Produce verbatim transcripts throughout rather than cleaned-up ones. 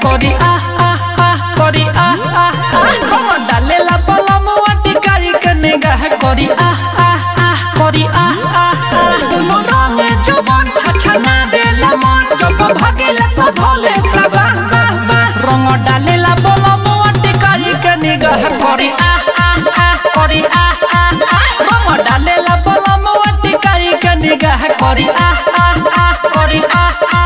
करी आ आ आ करी आ आ हम डाले ला बलमुआ टिकारी के निगाह करी आ आ आ करी आ आ मोरा में जवान छछना देला मन जब भागेला तो धोले प्रभा रंग डाले ला बलमुआ टिकारी के निगाह करी आ आ आ करी आ आ रंग डाले ला बलमुआ टिकारी के निगाह करी आ आ आ करी आ आ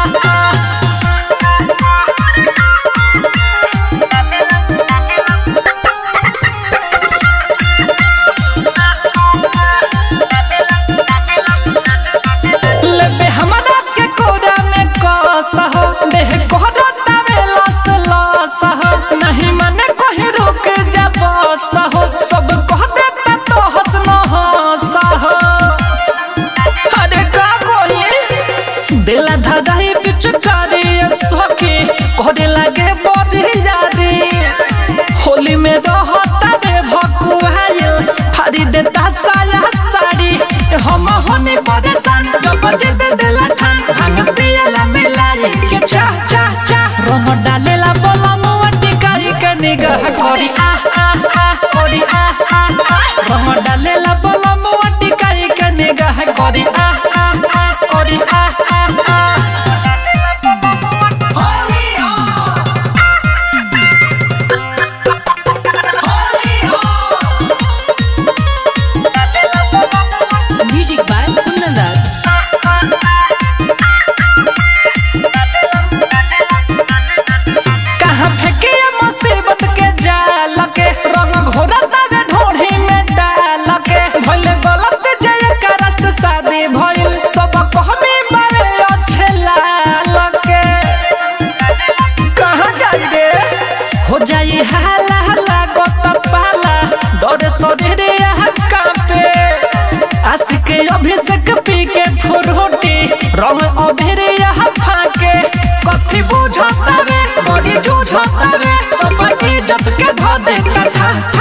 नहीं मने कोई रुक जब सहो सब कह देता तो हंसना हंसहो अरे का कोई दिला धड़ाई पिचकारी सखी कोडे लगे बड़ी यारी होली में रहता रे भकुआइल फाड़ी देता साया साड़ी हम होनी परेशान जब जिद दिला ठान भांग पियला मिलाई के चा चा चा रंग डालेला बलमुआ निगाह करी आ आ आ करी आ आ रंग डालेला बलमुआ टिकारी के निगाह करी आ आ आ करी आ आ आ होली हो होली हो म्यूजिक बाय कुन्नदास अभिषेक पी के फुरहुटी रंग अभिर यहाँ फाके कथी बुझता रे बड़ी जूझता रे सब इज्जत के धो दे